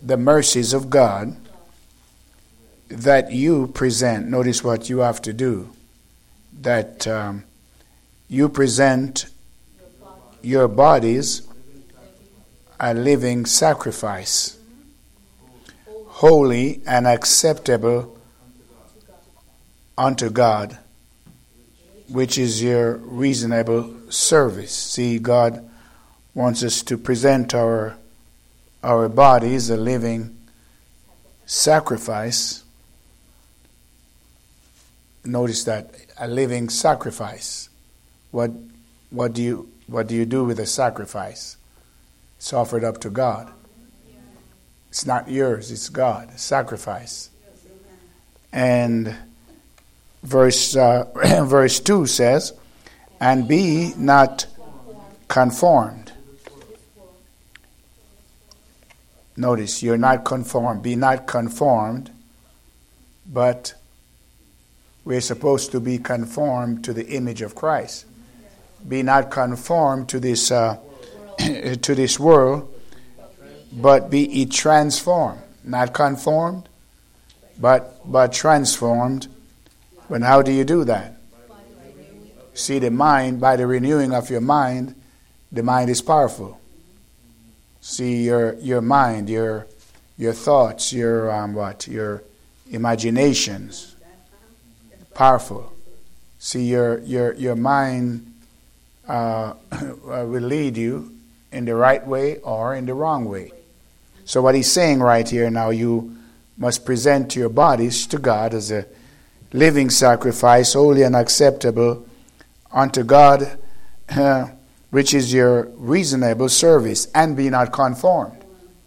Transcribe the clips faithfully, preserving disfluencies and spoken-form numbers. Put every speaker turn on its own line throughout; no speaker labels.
the mercies of God that you present. Notice what you have to do. That um, you present your bodies a living sacrifice, holy and acceptable unto God, which is your reasonable service. See, God wants us to present our our bodies a living sacrifice. Notice that, a living sacrifice. What what do you what do you do with a sacrifice? It's offered up to God. It's not yours, it's God. Sacrifice. And verse uh, verse two says, "And be not conformed." Notice, you're not conformed. Be not conformed, but we're supposed to be conformed to the image of Christ. Be not conformed to this uh, to this world, but be ye transformed. Not conformed, but but transformed. But how do you do that? See, the mind, by the renewing of your mind, the mind is powerful. See, your your mind, your your thoughts, your um, what, your imaginations, powerful. See, your your your mind uh, will lead you in the right way or in the wrong way. So what he's saying right here now, you must present your bodies to God as a living sacrifice, holy and acceptable unto God, uh, which is your reasonable service, and be not conformed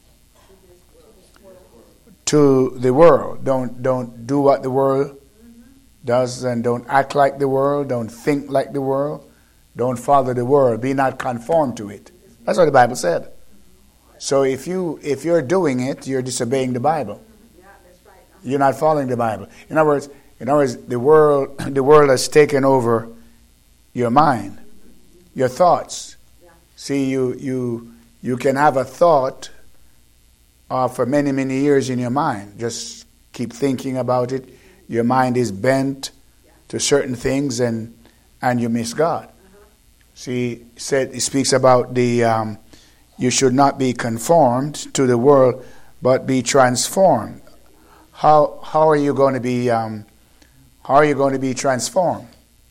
to the world. Don't don't do what the world does, and don't act like the world. Don't think like the world. Don't follow the world. Be not conformed to it. That's what the Bible said. So if you if you're doing it, you're disobeying the Bible. You're not following the Bible. In other words, in other words, the world the world has taken over your mind, your thoughts. See, you you you can have a thought uh, for many many years in your mind. Just keep thinking about it. Your mind is bent to certain things, and and you miss God. See, said he speaks about the um, you should not be conformed to the world, but be transformed. How how are you going to be um, how are you going to be transformed?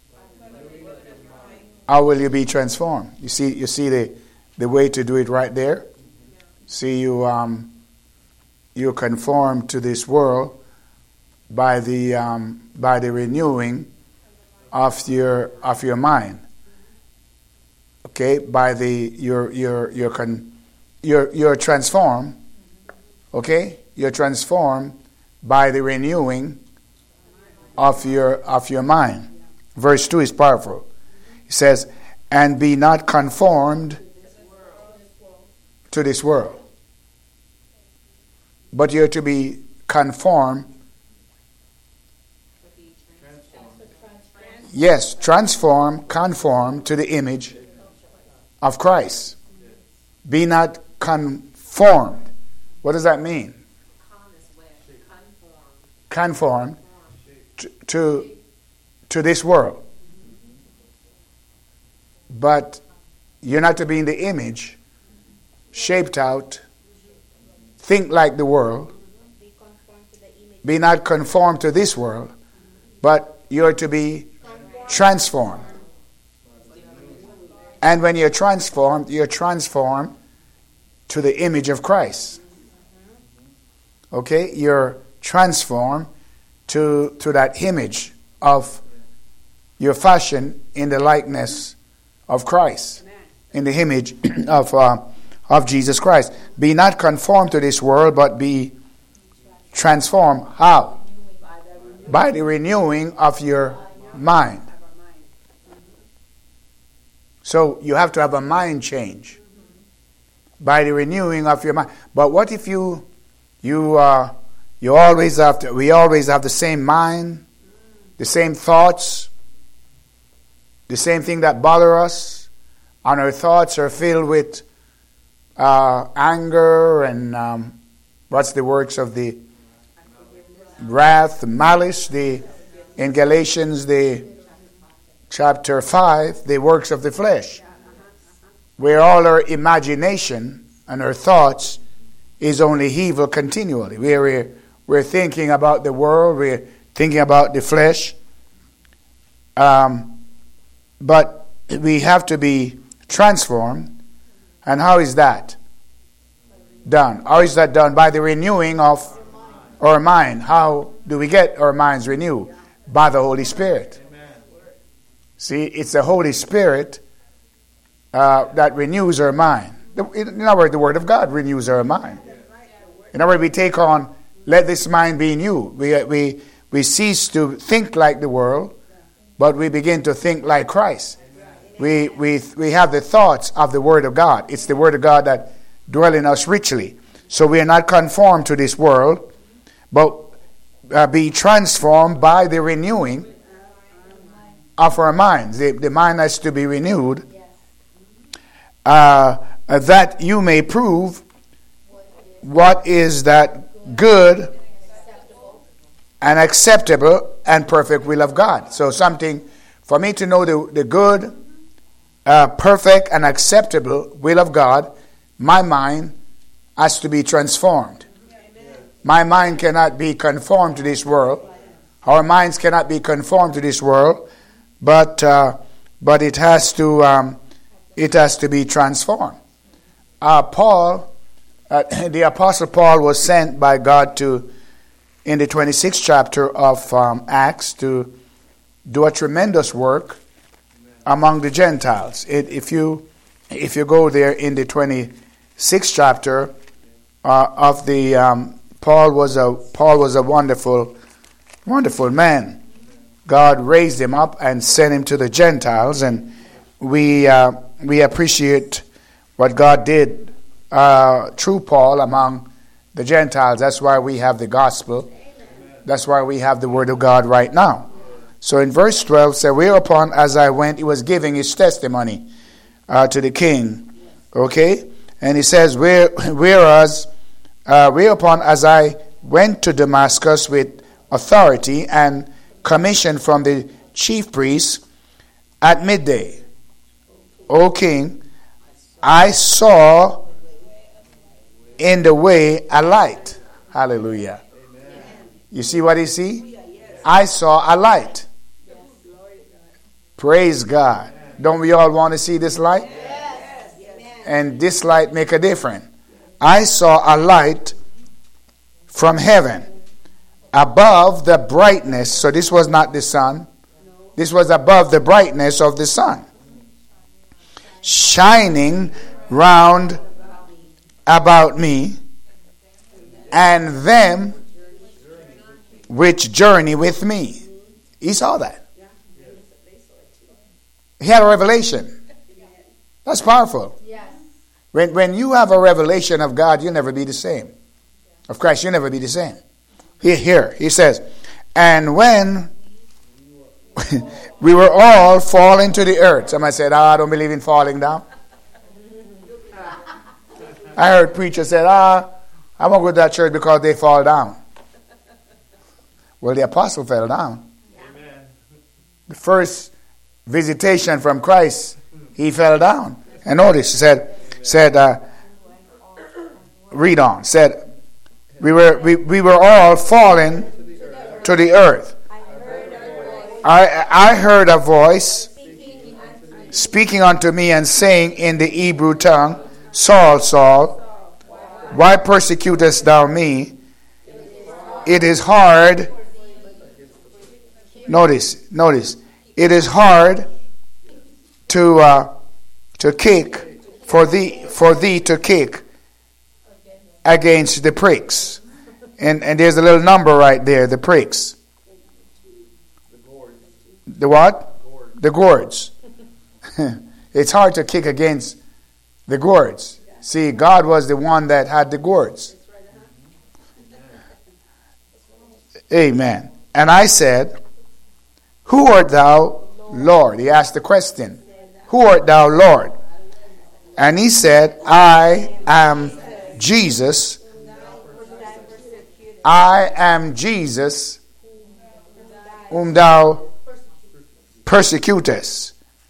How will you be transformed? You see, you see the, the way to do it right there. See, you um, you conform to this world by the um, by the renewing of your of your mind. Okay, by the you're you're you're con, you're you're transformed. Okay, you're transformed by the renewing of your of your mind. Verse two is powerful. He says, "And be not conformed to this world, but you're to be conformed." Yes, transform, conform to the image of Christ. Be not conformed. What does that mean? Conformed to, to, to this world. But you're not to be in the image, shaped out, think like the world. Be not conformed to this world, but you're to be transformed. And when you're transformed, you're transformed to the image of Christ. Okay? You're transformed to, to that image of your fashion in the likeness of Christ, in the image of uh, of Jesus Christ. Be not conformed to this world, but be transformed. How? By the renewing of your mind. So you have to have a mind change by the renewing of your mind. But what if you you uh, you always have to, we always have the same mind, the same thoughts, the same thing that bother us, and our thoughts are filled with uh, anger and um, What's the works of the wrath, malice, the in Galatians, the chapter five, the works of the flesh, where all our imagination and our thoughts is only evil continually. Where we're, we're thinking about the world, we're thinking about the flesh. Um, but we have to be transformed. And how is that done? How is that done? By the renewing of our mind. How do we get our minds renewed? By the Holy Spirit. See, it's the Holy Spirit uh, that renews our mind. In other words, the Word of God renews our mind. In other words, we take on, let this mind be new. We, we, we cease to think like the world, but we begin to think like Christ. We, we, we have the thoughts of the Word of God. It's the Word of God that dwells in us richly. So we are not conformed to this world, but uh, be transformed by the renewing of our minds. The, the mind has to be renewed, uh, that you may prove what is that good and acceptable and perfect will of God. So something, for me to know the, the good, uh, perfect and acceptable will of God, my mind has to be transformed. My mind cannot be conformed to this world. Our minds cannot be conformed to this world, but uh, but it has to um, it has to be transformed. Uh, Paul, uh, the Apostle Paul, was sent by God to, in the twenty-sixth chapter of um, Acts, to do a tremendous work among the Gentiles. It, if you if you go there in the twenty-sixth chapter uh, of the um, Paul was a Paul was a wonderful wonderful man. God raised him up and sent him to the Gentiles, and we uh, we appreciate what God did uh, through Paul among the Gentiles. That's why we have the gospel. That's why we have the word of God right now. So in verse twelve, it says, whereupon as I went, he was giving his testimony uh, to the king. Okay? And he says, Where, whereas, uh, whereupon as I went to Damascus with authority and commission from the chief priests at midday, O king, I saw in the way a light. Hallelujah. Amen. You see what you see? I saw a light. Praise God. Don't we all want to see this light? And this light make a difference. I saw a light from heaven above the brightness. So this was not the sun. This was above the brightness of the sun, shining round about me and them which journey with me. He saw that. He had a revelation. That's powerful. When, when you have a revelation of God, you'll never be the same. Of Christ, you'll never be the same. Here, here he says, and when we were all falling to the earth. Somebody said, oh, I don't believe in falling down. I heard preachers say, ah, I won't go to that church because they fall down. Well, the apostle fell down. Amen. The first visitation from Christ, he fell down. And notice, he said, said, uh, read on, said, we were we, we were all falling to the earth. I I heard a voice speaking unto me and saying in the Hebrew tongue, Saul, Saul, why persecutest thou me? It is hard. Notice, notice. It is hard to uh, to kick for thee for thee to kick against the pricks, and and there's a little number right there. The pricks. The what? The gourds. It's hard to kick against the gourds. See, God was the one that had the gourds. Amen. And I said, who art thou, Lord? He asked the question. Who art thou, Lord? And he said, I am Jesus, I am Jesus, whom thou persecutest.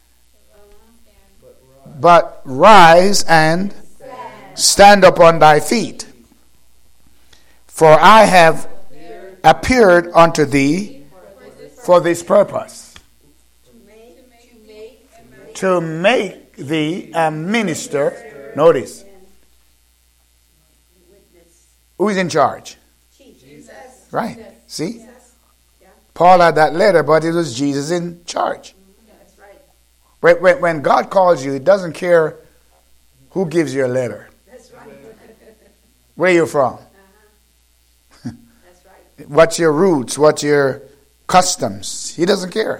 But rise and stand upon thy feet. For I have appeared unto thee for this purpose, to make thee a minister. Notice, who's in charge? Right. See? Paul had that letter, but it was Jesus in charge. When, when, when God calls you, it doesn't care who gives you a letter. Where you from? What's your roots? What's your customs? He doesn't care.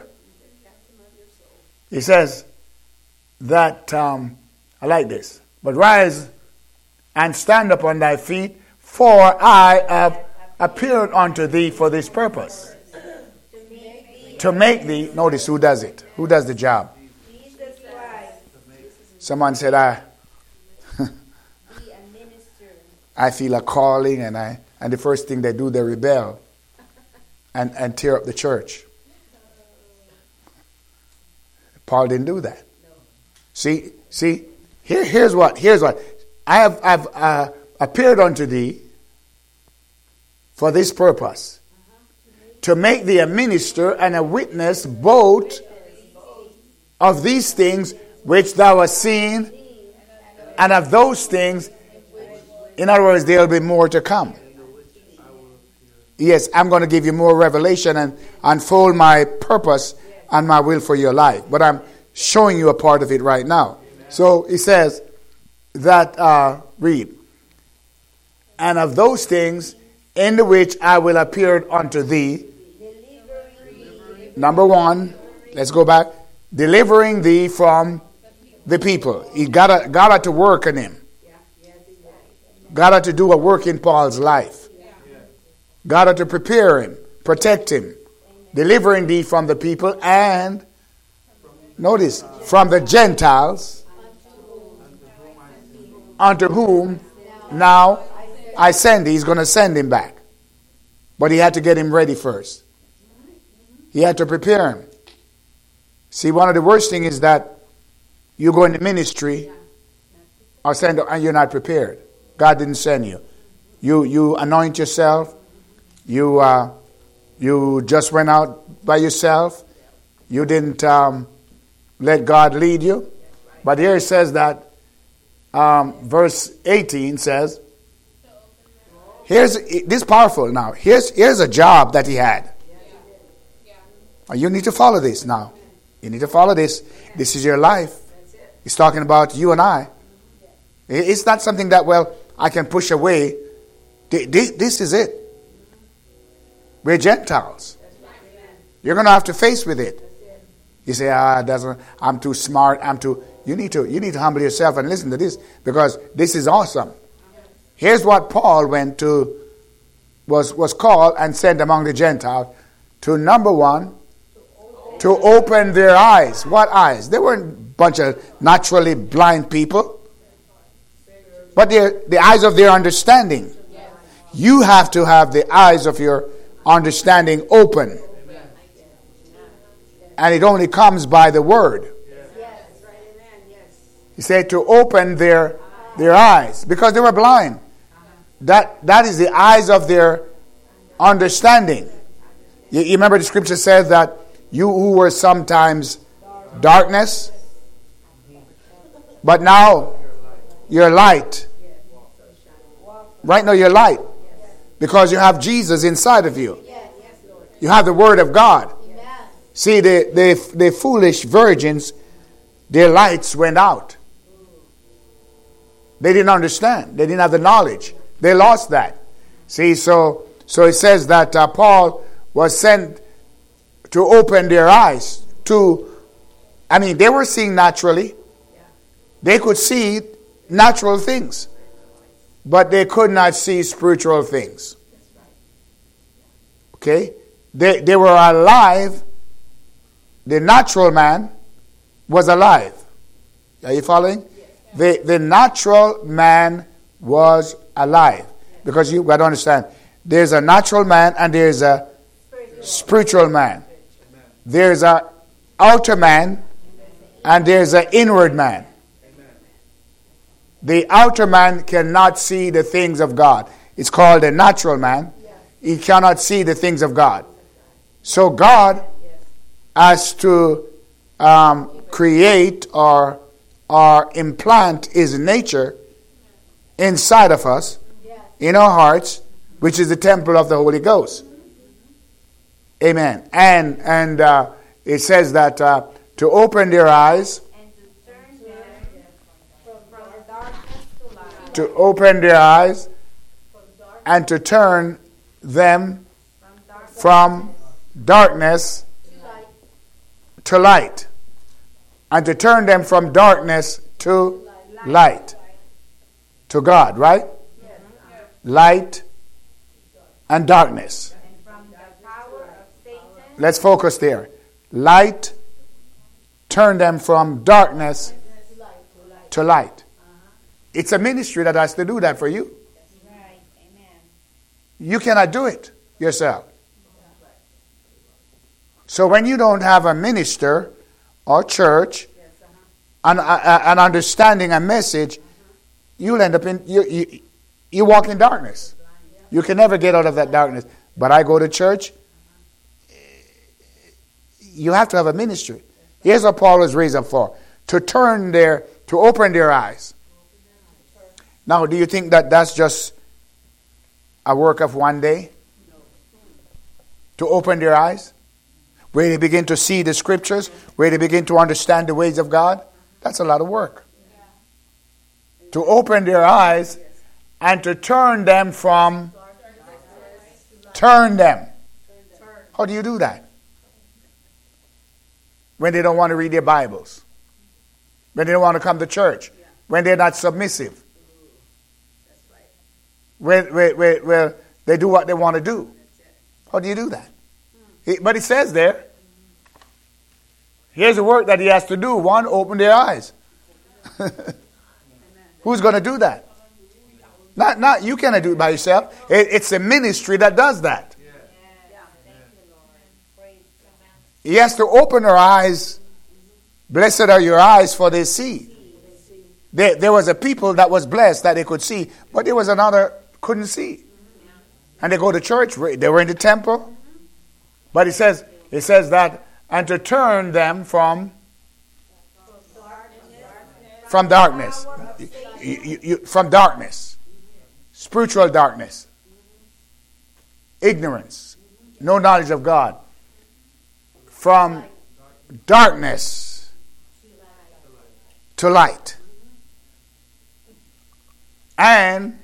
He says that, um, I like this, but rise and stand up on thy feet, for I have appeared unto thee for this purpose. To make thee, notice who does it. Who does the job? Someone said, I I feel a calling, and I and the first thing they do, they rebel and, and tear up the church. Paul didn't do that. See, see, here, here's what, here's what. I have I've uh, appeared unto thee for this purpose, to make thee a minister and a witness both of these things which thou hast seen, and of those things. In other words, there will be more to come. Yes, I'm going to give you more revelation and unfold my purpose and my will for your life. But I'm showing you a part of it right now. So he says that, uh, read, and of those things in the which I will appear unto thee. Number one, let's go back. Delivering thee from the people. He got God had to work on him. God had to do a work in Paul's life. God had to prepare him, protect him, delivering thee from the people and, notice, from the Gentiles, unto whom now I send thee. He's going to send him back. But he had to get him ready first. He had to prepare him. See, one of the worst things is that you go into ministry or send and you're not prepared. God didn't send you. You you anoint yourself. You uh, you just went out by yourself. You didn't um, let God lead you. But here it says that um, verse eighteen says, "Here's this is powerful now. Here's here's a job that he had. You need to follow this now. You need to follow this. This is your life. He's talking about you and I. It's not something that, well, I can push away. This is it. We're Gentiles. You're going to have to face with it. You say, ah, doesn't. I'm too smart. I'm too. You need to. You need to humble yourself and listen to this, because this is awesome. Here's what Paul went to, was was called and sent among the Gentiles to, number one, to open their eyes. What eyes? They weren't a bunch of naturally blind people. But the eyes of their understanding. You have to have the eyes of your understanding open. And it only comes by the word. He said to open their their eyes, because they were blind. That that is the eyes of their understanding. You, you remember the scripture says that you who were sometimes darkness, but now you're light. Right now you're light. Because you have Jesus inside of you. You have the word of God. See, the, the, the foolish virgins, their lights went out. They didn't understand. They didn't have the knowledge. They lost that. See, so so it says that uh, Paul was sent to open their eyes to, I mean, they were seeing naturally. They could see natural things, but they could not see spiritual things. Okay? They, they were alive. The natural man was alive. Are you following? The, the natural man was alive. Because you got to understand, There's a natural man and there's a spiritual man. There's a outer man and there's an inward man. The outer man cannot see the things of God. It's called a natural man. He cannot see the things of God. So God has to um, create or, or implant His nature inside of us, in our hearts, which is the temple of the Holy Ghost. Amen. And and uh, it says that uh, to open their eyes, to open their eyes, and to turn them from darkness to light, and to turn them from darkness to light, to God, right? Light and darkness. Let's focus there. Light, turn them from darkness to light. It's a ministry that has to do that for you. You cannot do it yourself. So when you don't have a minister or church and an understanding a message, you'll end up in you, you you walk in darkness. You can never get out of that darkness. But I go to church. You have to have a ministry. Here's what Paul was raised up for: to turn their, to open their eyes. Now, do you think that that's just a work of one day? To open their eyes? Where they begin to see the scriptures? Where they begin to understand the ways of God? That's a lot of work. To open their eyes and to turn them from... Turn them. How do you do that? When they don't want to read their Bibles. When they don't want to come to church. When they're not submissive. Where, where, where, where they do what they want to do. How do you do that? He, but it says there, here's the work that he has to do. One, open their eyes. Who's going to do that? Not, not you cannot do it by yourself. It, it's a ministry that does that. He has to open our eyes. Blessed are your eyes, for they see. There, there was a people that was blessed that they could see, but there was another couldn't see. And they go to church. They were in the temple. But it says, it says that, and to turn them from from darkness. You, you, you, from darkness. Spiritual darkness. Ignorance. No knowledge of God. From darkness to light. And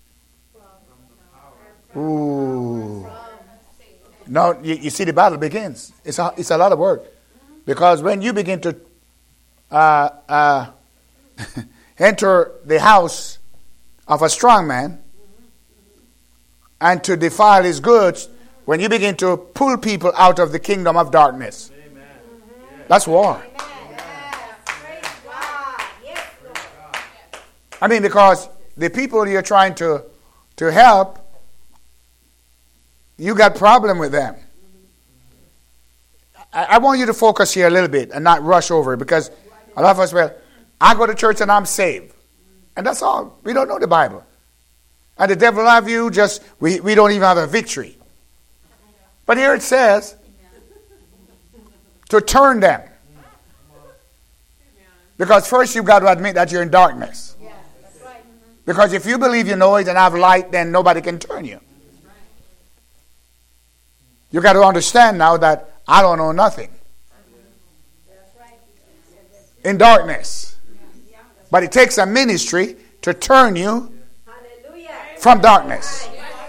ooh. No, you, you see the battle begins. It's a, it's a lot of work. Because when you begin to uh, uh, enter the house of a strong man and to defile his goods, when you begin to pull people out of the kingdom of darkness, amen. That's war. I mean, because the people you're trying to, to help, you got problem with them. I, I want you to focus here a little bit and not rush over it, because a lot of us, well, I go to church and I'm saved. And that's all. We don't know the Bible. And the devil have you just, we, we don't even have a victory. But here it says, to turn them. Because first you've got to admit that you're in darkness. Because if you believe you know it and have light, then nobody can turn you. You got to understand now that I don't know nothing. In darkness. But it takes a ministry to turn you from darkness.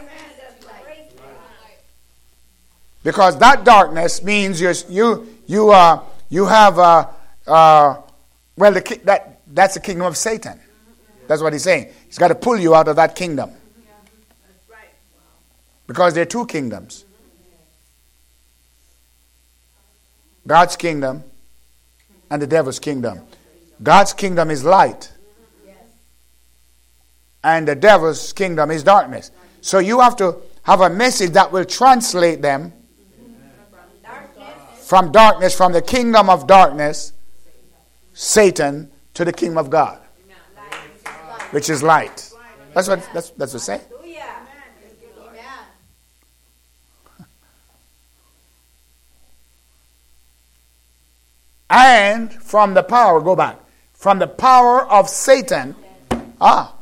Because that darkness means you're, you you uh you have uh uh well the that that's the kingdom of Satan. That's what he's saying. He's got to pull you out of that kingdom. Because there are two kingdoms. God's kingdom and the devil's kingdom. God's kingdom is light. And the devil's kingdom is darkness. So you have to have a message that will translate them from darkness, from the kingdom of darkness, Satan, to the kingdom of God, which is light. That's what that's that's what it's saying. And from the power, go back, from the power of Satan, ah,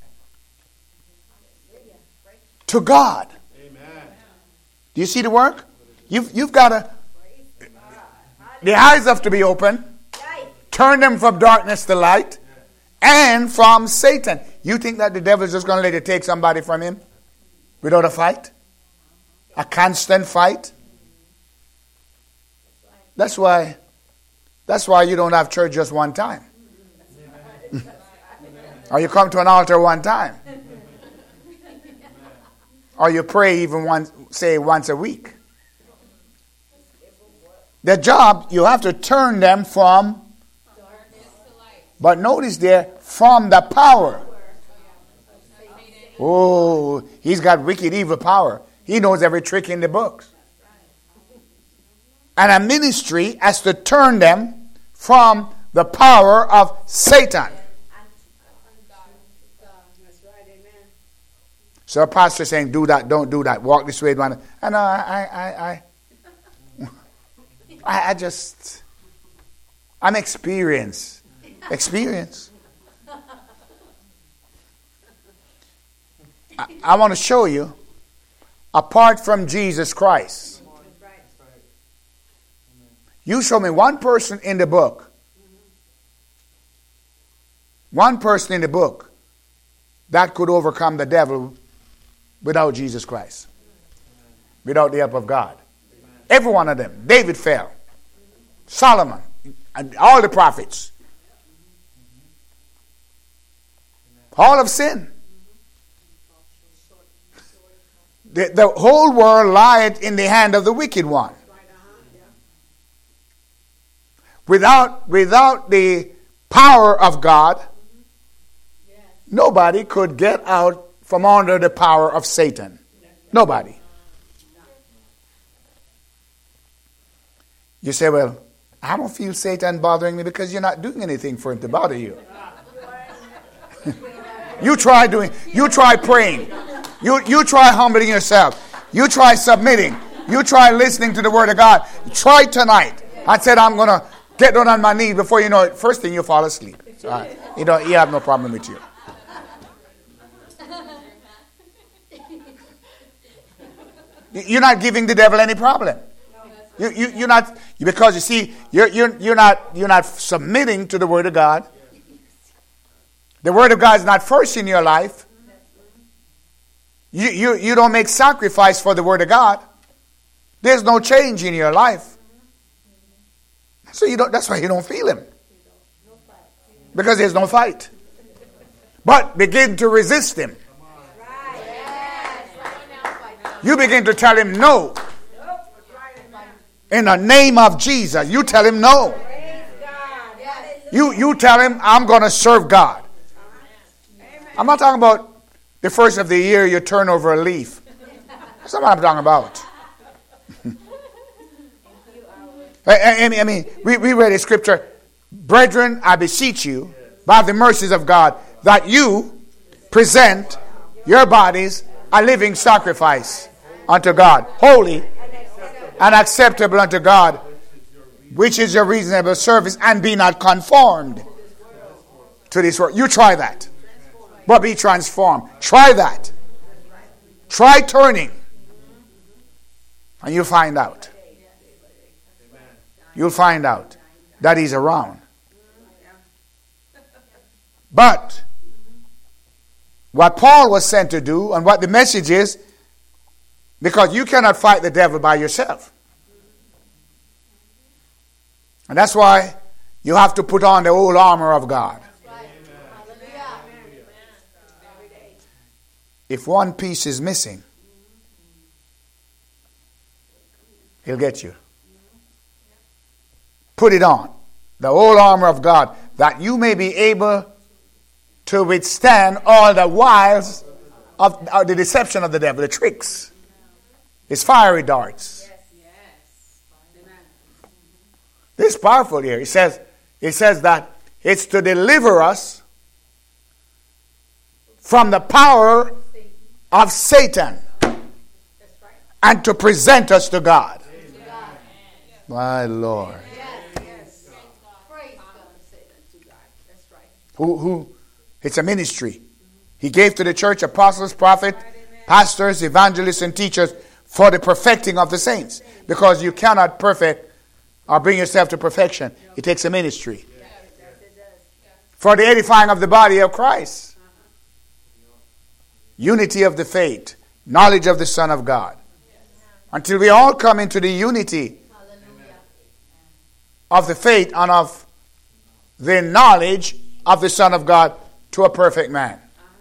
to God. Amen. Do you see the work? You've, you've got to, the eyes have to be open, turn them from darkness to light, and from Satan. You think that the devil is just going to let you take somebody from him without a fight? A constant fight? That's why, that's why you don't have church just one time. Or you come to an altar one time. Or you pray even once, say once a week. The job, you have to turn them from, but notice there, from the power. Oh, he's got wicked evil power. He knows every trick in the books. And a ministry has to turn them from the power of Satan. So a pastor saying, do that, don't do that, walk this way. And I know, I, I, I, I, I just, I'm experienced. Experience. I, I want to show you, apart from Jesus Christ, you show me one person in the book, one person in the book that could overcome the devil without Jesus Christ, without the help of God. Every one of them. David fell. Solomon. And all the prophets. All have sinned. The, the whole world lied in the hand of the wicked one. Without, without the power of God, nobody could get out from under the power of Satan. Nobody. You say, well, I don't feel Satan bothering me because you're not doing anything for him to bother you. You try doing, you try praying. You, you try humbling yourself. You try submitting. You try listening to the word of God. Try tonight. I said, I'm going to get down on my knees. Before you know it, first thing you fall asleep. So, uh, you know, you have no problem with you. You're not giving the devil any problem. You, you, you're not, because you see, you're, you're, you're, not, you're not submitting to the word of God. The word of God is not first in your life. You, you, you don't make sacrifice for the word of God. There's no change in your life. So you don't, that's why you don't feel him. Because there's no fight. But begin to resist him. You begin to tell him no. In the name of Jesus, you tell him no. You, you tell him, I'm going to serve God. I'm not talking about the first of the year you turn over a leaf. That's not what I'm talking about. I, I mean, we, we read a scripture. Brethren, I beseech you, by the mercies of God, that you present your bodies a living sacrifice unto God, holy and acceptable unto God, which is your reasonable service, and be not conformed to this world. You try that, but be transformed. Try that. Try turning, and you'll find out. You'll find out that he's around. But what Paul was sent to do, and what the message is, because you cannot fight the devil by yourself. And that's why you have to put on the whole armor of God. If one piece is missing, he'll get you. Put it on. The whole armor of God, that you may be able to withstand all the wiles of, of the deception of the devil, the tricks, his fiery darts. This is powerful here. He says, he says that it's to deliver us from the power of Satan and to present us to God. My Lord. Who, who, it's a ministry. He gave to the church apostles, prophets, pastors, evangelists, and teachers for the perfecting of the saints. Because you cannot perfect or bring yourself to perfection. It takes a ministry. For the edifying of the body of Christ. Unity of the faith. Knowledge of the Son of God. Until we all come into the unity of the faith and of the knowledge of the Son of God to a perfect man.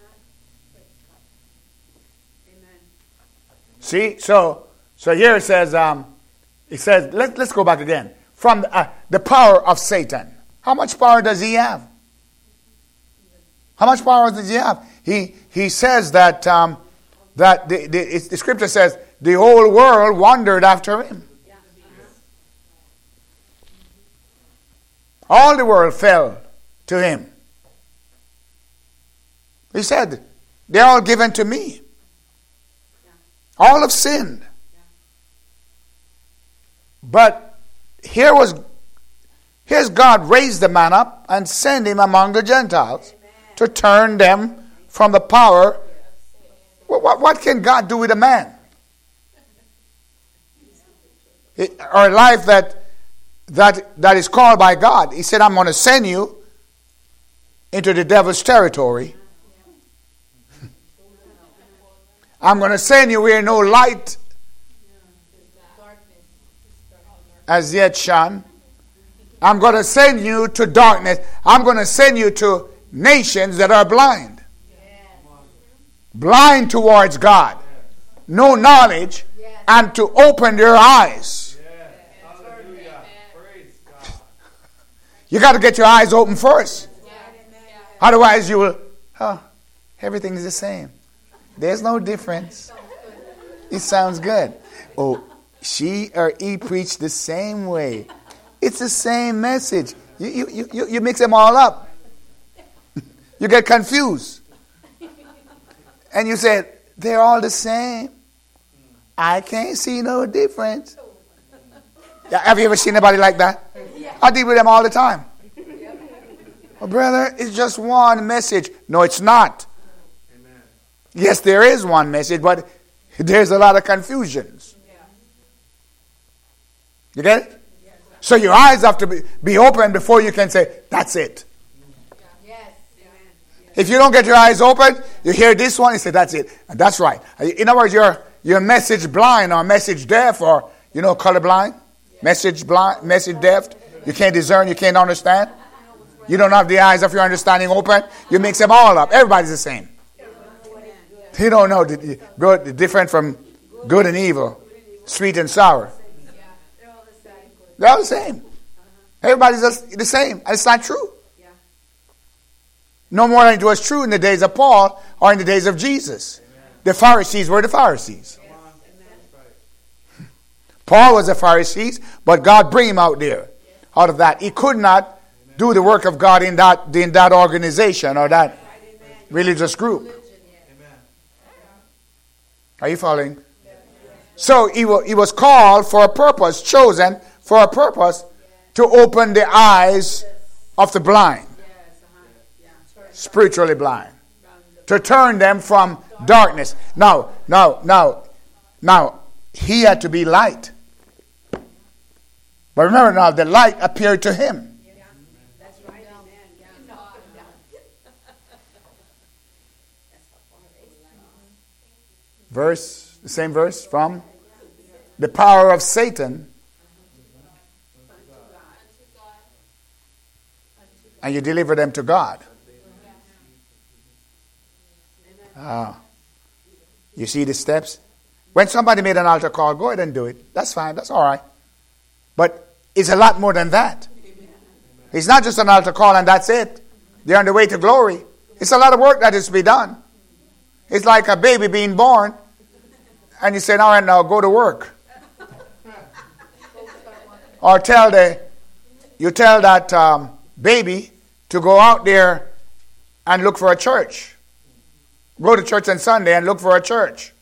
See, so so here it says, um, it says, let, let's go back again. From the, uh, the power of Satan. How much power does he have? How much power does he have? He he says that um, that the, the, the scripture says the whole world wondered after him. All the world fell to him. He said, they're all given to me. All have sinned. But here was, here's God raised the man up and sent him among the Gentiles to turn them from the power. What, what, what can God do with a man? It, or a life that, that, that is called by God. He said, I'm going to send you into the devil's territory. I'm going to send you where no light as yet shone. I'm going to send you to darkness. I'm going to send you to nations that are blind. Blind towards God. No knowledge. And to open their eyes. You got to get your eyes open first. Otherwise you will, oh, everything is the same. There's no difference. It sounds good. Oh, she or he preach the same way. It's the same message. You, you, you, you mix them all up. You get confused. And you say, they're all the same. I can't see no difference. Have you ever seen anybody like that? I deal with them all the time. Well, brother, it's just one message. No, it's not. Yes, there is one message, but there's a lot of confusions. You get it? So your eyes have to be, be open before you can say, that's it. If you don't get your eyes open, you hear this one, you say, that's it. And that's right. In other words, you're, you're message blind or message deaf or, you know, color blind. Message blind, message deaf. You can't discern, you can't understand. You don't have the eyes of your understanding open. You mix them all up. Everybody's the same. You don't know the good, the different from good and evil, sweet and sour. They're all the same. Everybody's the same. And it's not true. No more than it was true in the days of Paul or in the days of Jesus. The Pharisees were the Pharisees. Paul was a Pharisee, but God bring him out there, out of that. He could not do the work of God in that, in that organization or that religious group. Are you following? So he was, he was called for a purpose, chosen for a purpose to open the eyes of the blind, spiritually blind, to turn them from darkness. Now, now, now, now, he had to be light. But remember now, the light appeared to him. Verse, the same verse from the power of Satan. And you deliver them to God. Ah. You see the steps? When somebody made an altar call, go ahead and do it. That's fine. That's all right. But it's a lot more than that. It's not just an altar call and that's it. They're on the way to glory. It's a lot of work that is to be done. It's like a baby being born, and you say, all right, now go to work. Or tell the, you tell that um, baby to go out there and look for a church. Go to church on Sunday and look for a church.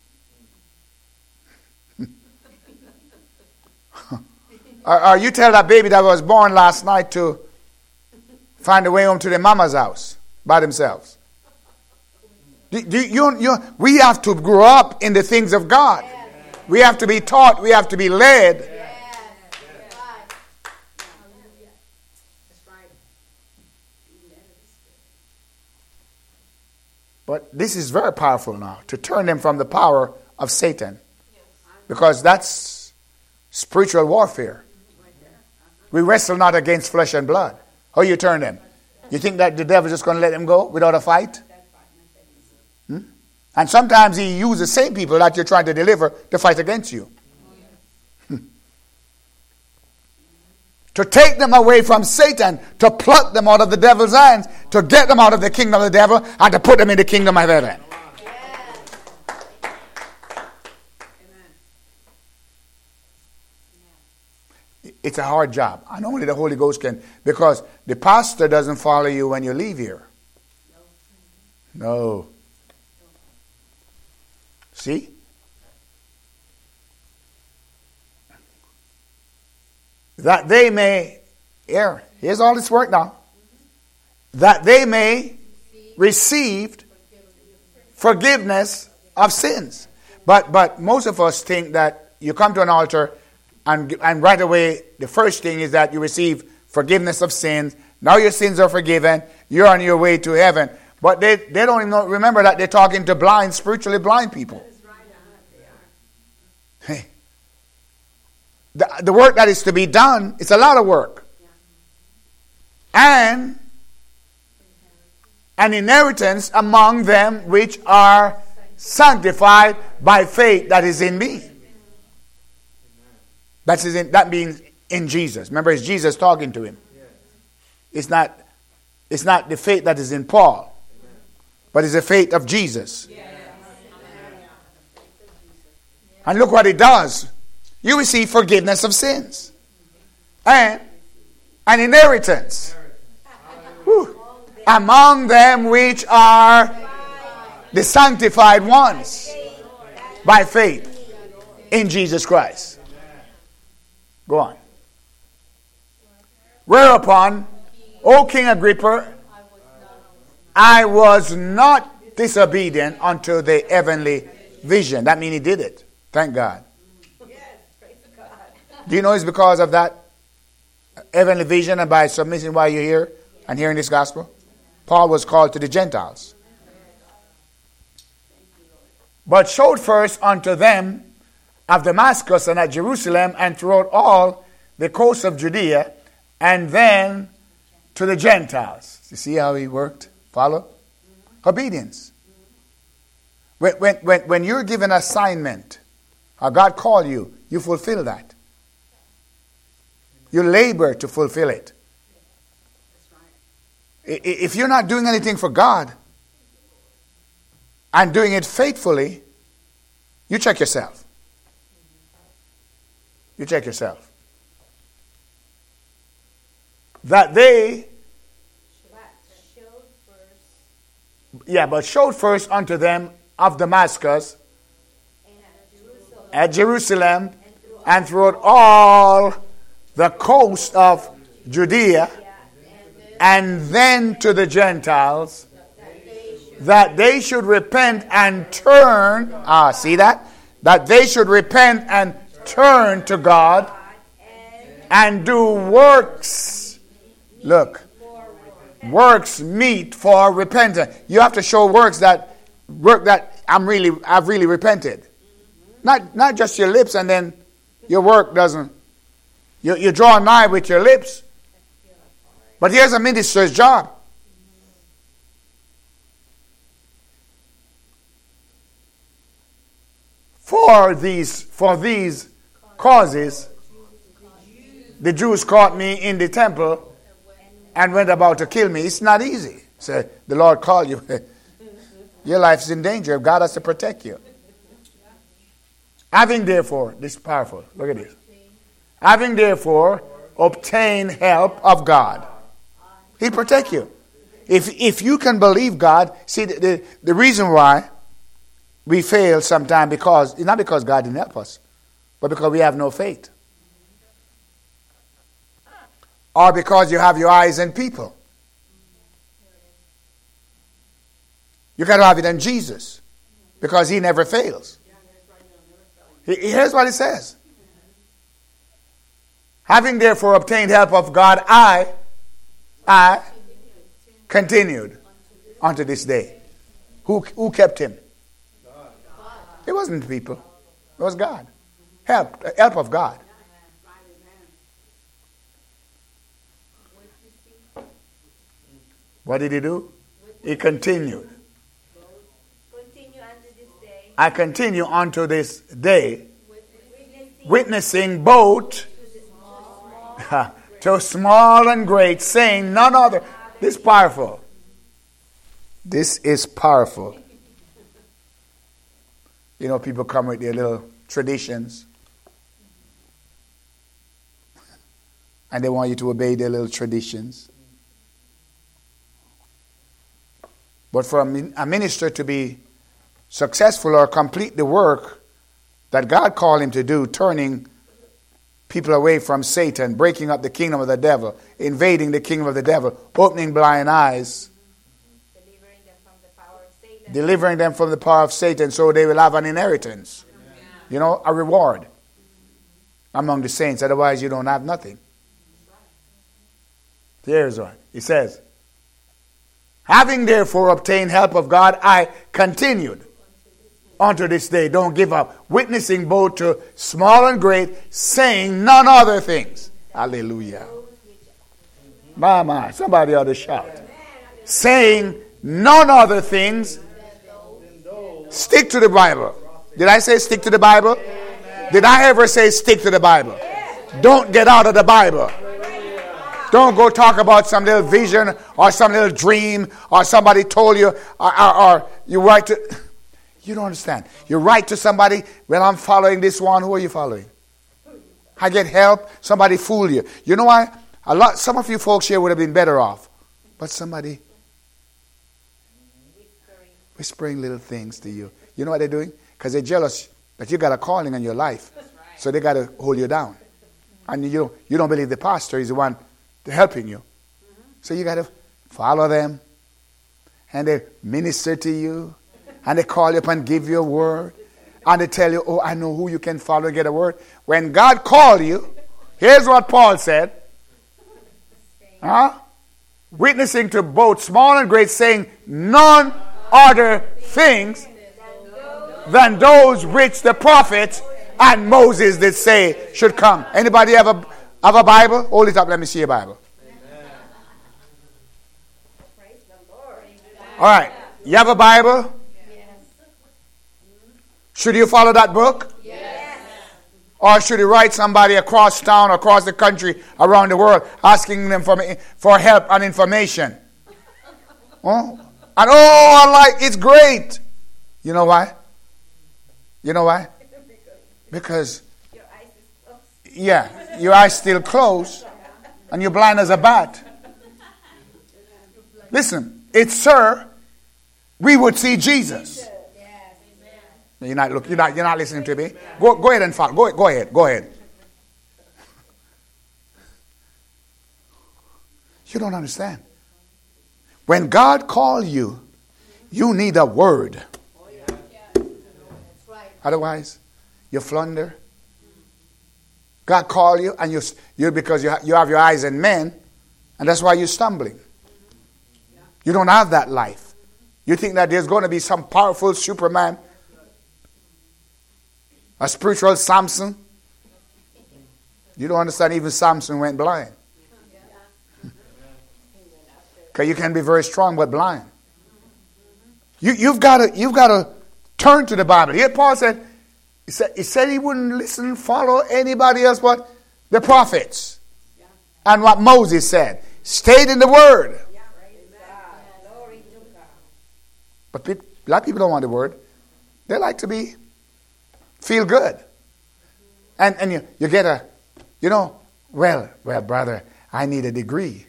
or, or you tell that baby that was born last night to find a way home to their mama's house by themselves. Do, do, you, you, we have to grow up in the things of God. We have to be taught. We have to be led. But this is very powerful now, to turn them from the power of Satan. Because that's spiritual warfare. We wrestle not against flesh and blood. How you turn them? You think that the devil's just going to let them go without a fight? Hmm? And sometimes he uses the same people that you're trying to deliver to fight against you. Hmm. To take them away from Satan, to pluck them out of the devil's hands, to get them out of the kingdom of the devil, and to put them in the kingdom of heaven. It's a hard job. And only the Holy Ghost can. Because the pastor doesn't follow you when you leave here. No. See? That they may, here, here's all this work now. That they may receive forgiveness of sins. But but most of us think that you come to an altar and, and right away the first thing is that you receive forgiveness of sins. Now your sins are forgiven. You're on your way to heaven. But they, they don't even know, remember that they're talking to blind, spiritually blind people. Hey. The, the work that is to be done, it's a lot of work. And an inheritance among them which are sanctified by faith that is in me. That's in, that means in Jesus. Remember, it's Jesus talking to him. It's not, it's not the faith that is in Paul, but it's the faith of Jesus. And look what it does. You receive forgiveness of sins. And an inheritance. Whew. Among them which are the sanctified ones by faith in Jesus Christ. Go on. Whereupon, O King Agrippa, I was not disobedient unto the heavenly vision. That means he did it. Thank God. Do you know it's because of that heavenly vision and by submitting while you're here and hearing this gospel? Paul was called to the Gentiles. But showed first unto them of Damascus and at Jerusalem and throughout all the coast of Judea, and then to the Gentiles. You see how he worked? Follow? Obedience. When, when, when, when you're given an assignment, or God called you, you fulfill that. You labor to fulfill it. If you're not doing anything for God and doing it faithfully, you check yourself. You check yourself. That they, yeah, but showed first unto them of Damascus, at Jerusalem, and throughout all the coast of Judea, and then to the Gentiles, that they should repent and turn. Ah, see that? That they should repent and turn to God and do works. Look, works meet for repentance. You have to show works that work that I'm really, I've really repented. Not not just your lips and then your work doesn't. You you draw nigh with your lips. But here's a minister's job. For these, for these causes, the Jews caught me in the temple and went about to kill me. It's not easy. So the Lord called you. Your life is in danger. God has to protect you. Having therefore, this is powerful. Look at this. Having therefore obtained help of God. He'll protect you. If if you can believe God, see the, the, the reason why we fail sometimes because it's not because God didn't help us, but because we have no faith. Or because you have your eyes on people. You got to have it in Jesus because he never fails. He, here's what it says. Having therefore obtained help of God, I, I continued unto this day. Who, who kept him? It wasn't people. It was God. Help, help of God. What did he do? He continued. I continue unto this day, witnessing both to small and great, saying none other. This is powerful. This is powerful. You know, people come with their little traditions. And they want you to obey their little traditions. But for a minister to be successful or complete the work that God called him to do, turning people away from Satan, breaking up the kingdom of the devil, invading the kingdom of the devil, opening blind eyes, delivering them from the power of Satan, delivering them from the power of Satan so they will have an inheritance. Yeah. You know, a reward among the saints. Otherwise, you don't have nothing. Here's what he says. Having therefore obtained help of God, I continued unto this day. Don't give up. Witnessing both to small and great, saying none other things. Hallelujah. Mama, somebody ought to shout. Saying none other things. Stick to the Bible. Did I say stick to the Bible? Did I ever say stick to the Bible? Don't get out of the Bible. Don't go talk about some little vision or some little dream or somebody told you or, or, or you write to... You don't understand. You write to somebody, well, I'm following this one. Who are you following? I get help. Somebody fool you. You know why? A lot. Some of you folks here would have been better off. But somebody whispering little things to you. You know what they're doing? Because they're jealous that you got a calling in your life. So they got to hold you down. And you don't, you don't believe the pastor is the one helping you. So you got to follow them. And they minister to you. And they call you up and give you a word. And they tell you, oh, I know who you can follow and get a word. When God called you, here's what Paul said. Huh? Witnessing to both small and great, saying none other things than those which the prophets and Moses did say should come. Anybody have a, have a Bible? Hold it up, let me see your Bible. All right. You have a Bible? Should you follow that book? Yes. Or should you write somebody across town, across the country, around the world, asking them for, for help and information? Oh, and oh, I like, it's great. You know why? You know why? Because, your eyes is closed. Yeah, your eyes still closed, and you're blind as a bat. Listen, it's sir, we would see Jesus. You're not look. You're not. You're not listening to me. Go. Go ahead and follow. Go. Go ahead. Go ahead. You don't understand. When God calls you, you need a word. Otherwise, you flounder. God called you, and you you because you ha, you have your eyes on men, and that's why you're stumbling. You don't have that life. You think that there's going to be some powerful Superman. A spiritual Samson. You don't understand, even Samson went blind. Because you can be very strong but blind. You, you've got to you've got to turn to the Bible. Here Paul said he, said, he said he wouldn't listen, follow anybody else but the prophets. And what Moses said. Stayed in the Word. But A lot of people don't want the word. They like to be, feel good. And and you, you get a, you know, well, well, brother, I need a degree.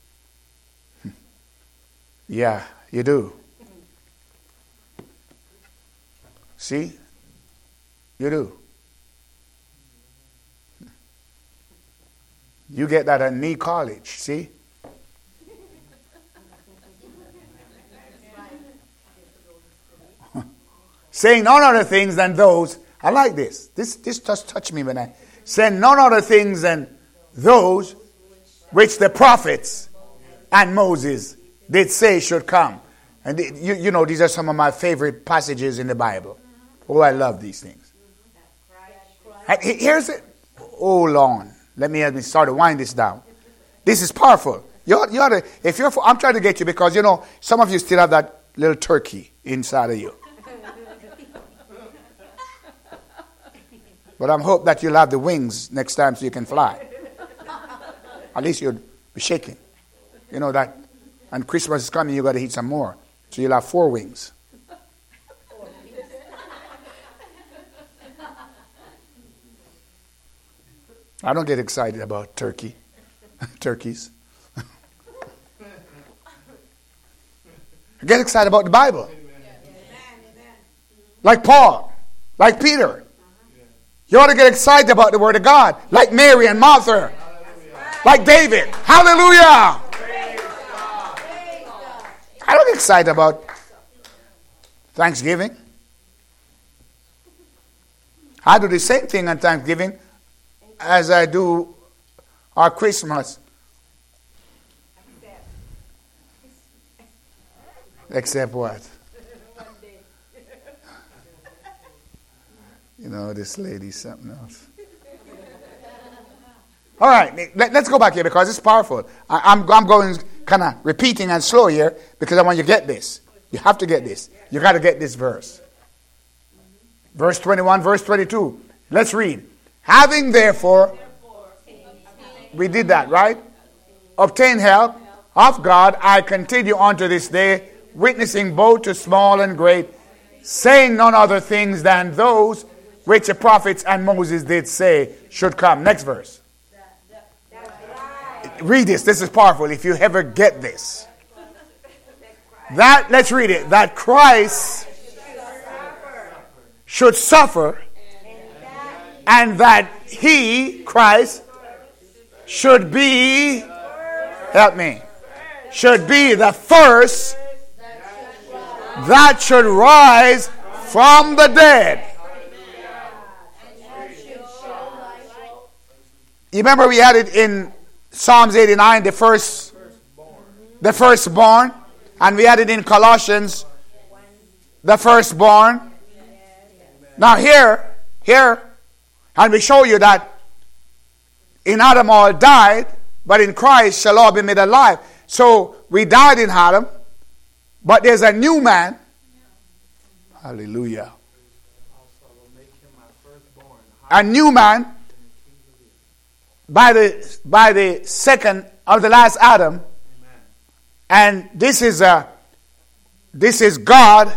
Yeah, you do. See? You do. You get that at Knee College, see? Saying none other things than those. I like this. This this just touched me when I said none other things than those which the prophets and Moses did say should come. And you, you know, these are some of my favorite passages in the Bible. Oh, I love these things. And here's it. Hold on. Let me, let me start to wind this down. This is powerful. You ought, you ought to, if you're, I'm trying to get you because, you know, some of you still have that little turkey inside of you. But I'm hope that you'll have the wings next time so you can fly. At least you'll be shaking. You know that. And Christmas is coming, you got to eat some more. So you'll have four wings. I don't get excited about turkey. Turkeys. I get excited about the Bible. Like Paul. Like Peter. You ought to get excited about the Word of God. Like Mary and Martha. Like David. Hallelujah. I don't get excited about Thanksgiving. I do the same thing on Thanksgiving as I do our Christmas. Except what? You know, this lady's something else. All right, let, let's go back here because it's powerful. I, I'm, I'm going kind of repeating and slow here because I want you to get this. You have to get this. You got to get this verse. Verse twenty-one, verse twenty-two. Let's read. Having therefore, we did that, right? Obtained help of God, I continue unto this day, witnessing both to small and great, saying none other things than those which the prophets and Moses did say should come. Next verse. Read this. This is powerful. If you ever get this. That, let's read it. That Christ should suffer and that he, Christ, should be, help me, should be the first that should rise from the dead. You remember we had it in Psalms eighty-nine, the first, the firstborn, and we had it in Colossians, the firstborn. Now here, here, and we show you that in Adam all died, but in Christ shall all be made alive. So we died in Adam, but there's a new man. Hallelujah. A new man. By the by the second of the last Adam. Amen. And this is a this is God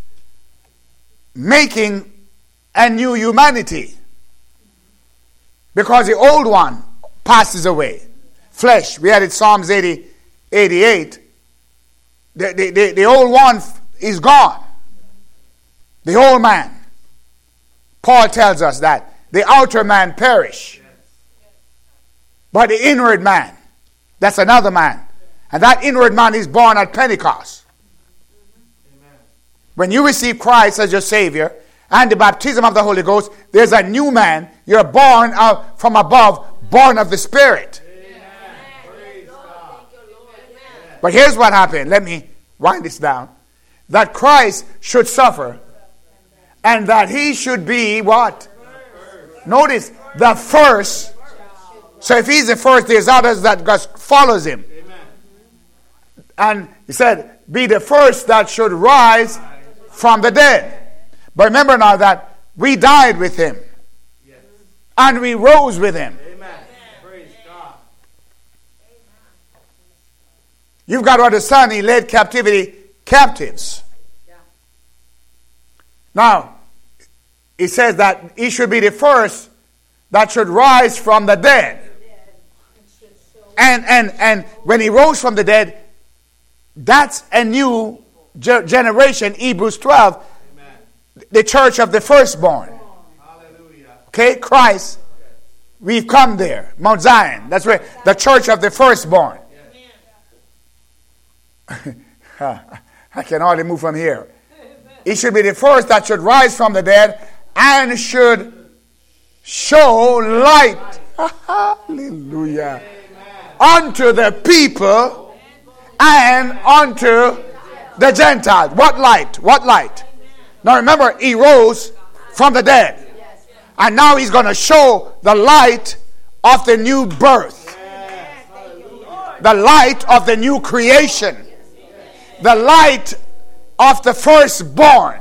making a new humanity. Because the old one passes away. Flesh. We had it Psalms eighty, eighty-eight. The, the, the, the old one is gone. The old man. Paul tells us that the outer man perish. But the inward man, that's another man. And that inward man is born at Pentecost. Amen. When you receive Christ as your Savior and the baptism of the Holy Ghost, there's a new man. You're born out from above, born of the Spirit. Amen. But here's what happened. Let me wind this down. That Christ should suffer and that he should be what? Notice, the first. So if he's the first, there's others that just follows him. Amen. And he said, be the first that should rise from the dead. But remember now that we died with him. Yes. And we rose with him. Amen. Praise God. You've got to understand he led captivity captives. Yeah. Now, he says that he should be the first that should rise from the dead. And, and, and when he rose from the dead, that's a new ge- generation, Hebrews twelve, amen. The church of the firstborn. Hallelujah. Okay, Christ, we've come there, Mount Zion. That's where the church of the firstborn. I can hardly move from here. He should be the first that should rise from the dead and should show light. Hallelujah. Unto the people and unto the Gentiles. What light? What light? Now remember, he rose from the dead. And now he's going to show the light of the new birth. The light of the new creation. The light of the firstborn.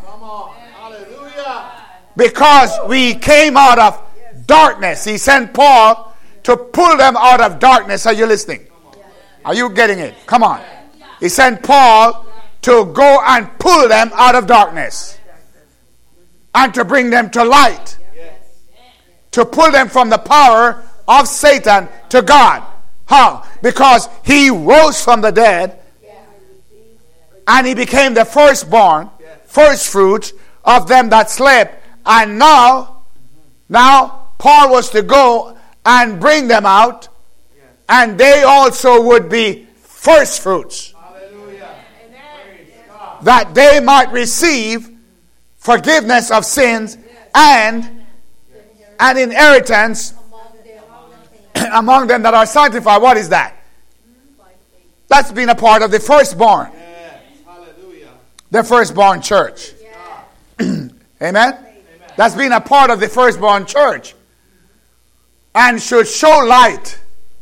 Because we came out of darkness. He sent Paul to pull them out of darkness. Are you listening? Are you getting it? Come on. He sent Paul to go and pull them out of darkness. And to bring them to light. To pull them from the power of Satan to God. How? Because he rose from the dead. And he became the firstborn, first fruits of them that slept. And now, now Paul was to go and bring them out, and they also would be first fruits. Hallelujah. That they might receive forgiveness of sins and an inheritance among them that are sanctified. What is that? That's been a part of the firstborn. The firstborn church. Amen? Amen? That's been a part of the firstborn church. And should show light.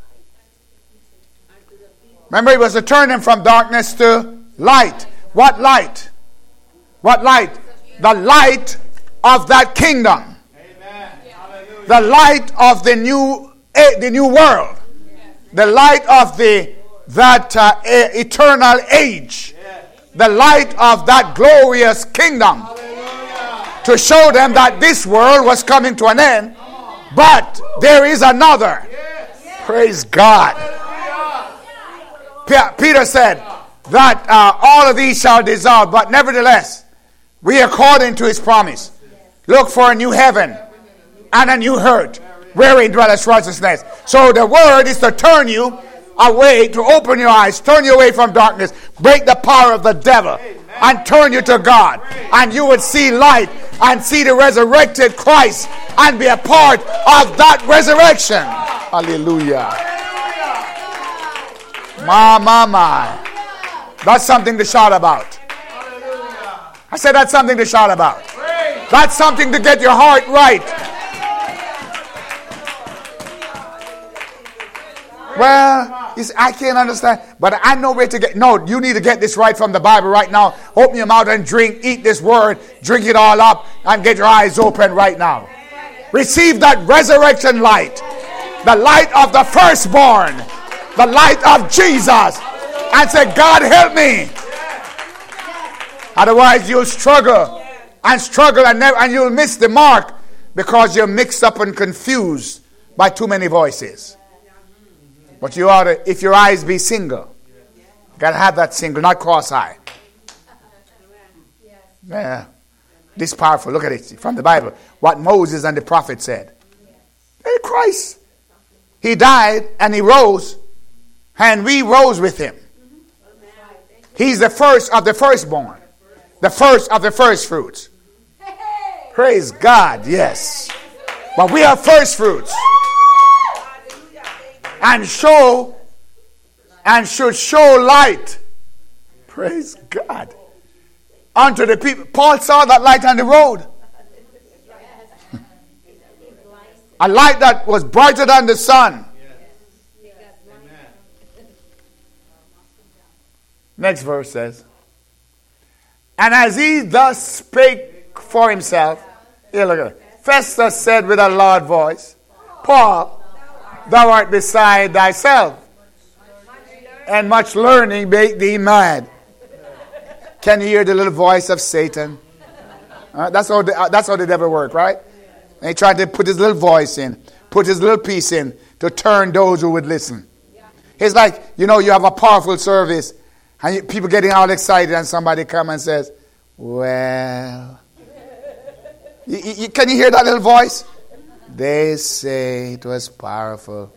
Remember, he was to turn them from darkness to light. What light? What light? The light of that kingdom. Amen. The light of the new, the new world. The light of the that uh, eternal age. The light of that glorious kingdom. Hallelujah. To show them that this world was coming to an end. But there is another. Yes. Praise God. P- Peter said that uh, all of these shall dissolve, but nevertheless, we according to his promise, look for a new heaven and a new earth wherein dwelleth righteousness. So the word is to turn you away, to open your eyes, turn you away from darkness, break the power of the devil, and turn you to God. And you would see light and see the resurrected Christ and be a part of that resurrection. Hallelujah. My, my, my. That's something to shout about. I said that's something to shout about. That's something to get your heart right. Well, you see, I can't understand, but I know where to get. No, you need to get this right from the Bible right now. Open your mouth and drink, eat this word, drink it all up, and get your eyes open right now. Receive that resurrection light, the light of the firstborn, the light of Jesus, and say, God, help me. Otherwise, you'll struggle and struggle and never, and you'll miss the mark because you're mixed up and confused by too many voices. But you ought to, if your eyes be single, you got to have that single, not cross-eye. Yeah. This is powerful. Look at it from the Bible. What Moses and the prophet said. Hey, Christ. He died and he rose, and we rose with him. He's the first of the firstborn. The first of the first fruits. Praise God, yes. But we are first fruits. And show, and should show light. Praise God. Unto the people. Paul saw that light on the road. A light that was brighter than the sun. Next verse says, and as he thus spake for himself, here look at it. Festus said with a loud voice, Paul, thou art beside thyself, and much learning make thee mad. Can you hear the little voice of Satan? Uh, that's how the, uh, that's how the devil works, right? And he tried to put his little voice in, put his little piece in to turn those who would listen. It's like, you know, you have a powerful service and you, people getting all excited and somebody come and says, well, you, you, can you hear that little voice? They say it was powerful,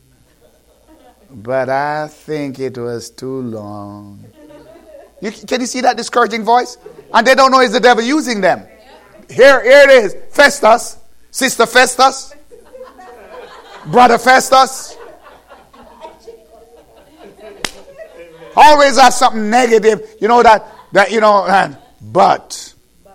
but I think it was too long. You, can you see that discouraging voice? And they don't know it's the devil using them. Here, here it is. Festus, Sister Festus, Brother Festus. Always have something negative. You know that, that you know, and, but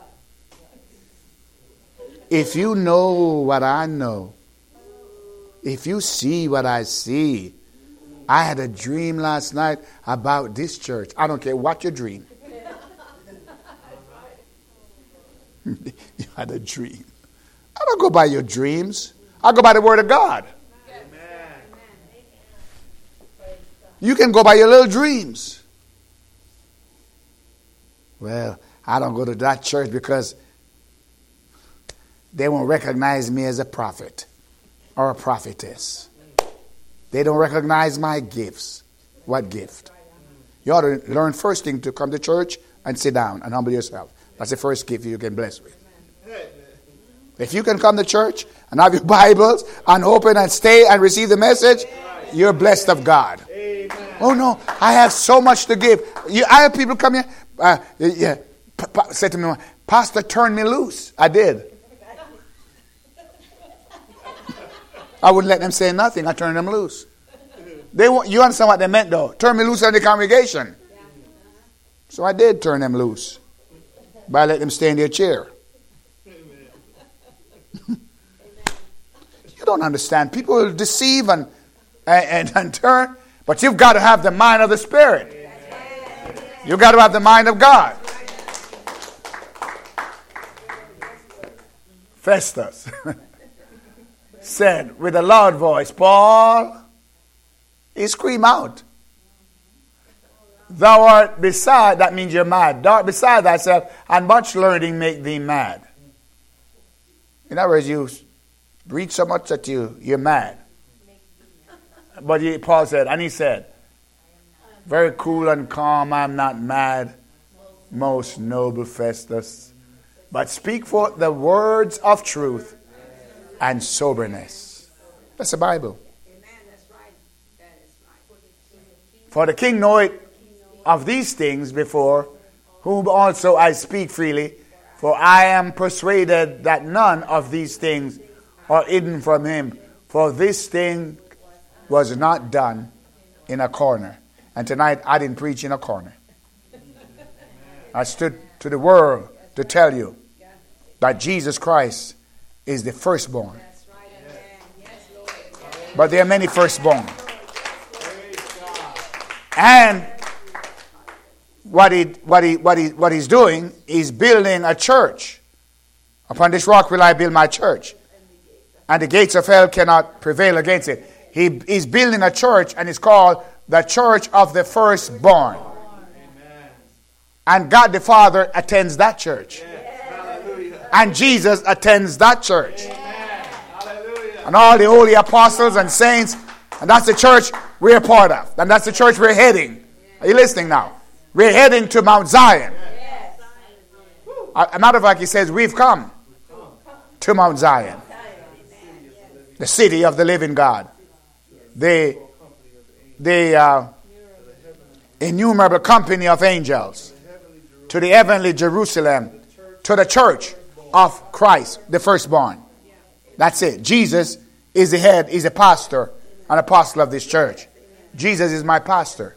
if you know what I know, if you see what I see, I had a dream last night about this church. I don't care what you dream. You had a dream. I don't go by your dreams. I go by the word of God. Amen. You can go by your little dreams. Well, I don't go to that church because they won't recognize me as a prophet or a prophetess. They don't recognize my gifts. What gift? You ought to learn first thing to come to church and sit down and humble yourself. That's the first gift you can bless with. If you can come to church and have your Bibles and open and stay and receive the message, you're blessed of God. Oh no, I have so much to give. You, I have people come here, uh, yeah, p- p- said to me, Pastor, turn me loose. I did. I wouldn't let them say nothing. I turned them loose. They want, you understand what they meant though? Turn me loose in the congregation. So I did turn them loose. But I let them stay in their chair. You don't understand. People will deceive and, and, and turn. But you've got to have the mind of the Spirit. You've got to have the mind of God. Festus said with a loud voice, Paul, he screamed out, thou art beside, that means you're mad. Thou art beside thyself, and much learning make thee mad. In other words, you read so much that you, you're mad. But he, Paul said, and he said, very cool and calm, I'm not mad, most noble Festus, but speak forth the words of truth and soberness. That's the Bible. For the king knoweth of these things before, whom also I speak freely, for I am persuaded that none of these things are hidden from him. For this thing was not done in a corner. And tonight I didn't preach in a corner. I stood to the world to tell you that Jesus Christ is the firstborn. But there are many firstborn. And what he what he what he what he's doing is building a church. Upon this rock will I build my church, and the gates of hell cannot prevail against it. He is building a church, and it's called the Church of the Firstborn. Amen. And God the Father attends that church. Yes. And Jesus attends that church. And all the holy apostles and saints, and that's the church we're part of. And that's the church we're heading. Are you listening now? We're heading to Mount Zion. Yes. A matter of fact, he says, we've come to Mount Zion, the city of the living God. The, the uh, innumerable company of angels, to the heavenly Jerusalem, to the church of Christ, the firstborn. That's it. Jesus is the head, is a pastor, an apostle of this church. Jesus is my pastor.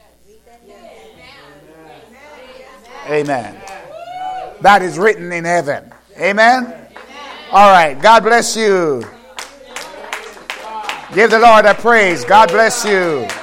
Amen. That is written in heaven. Amen. All right. God bless you. Give the Lord a praise. God bless you.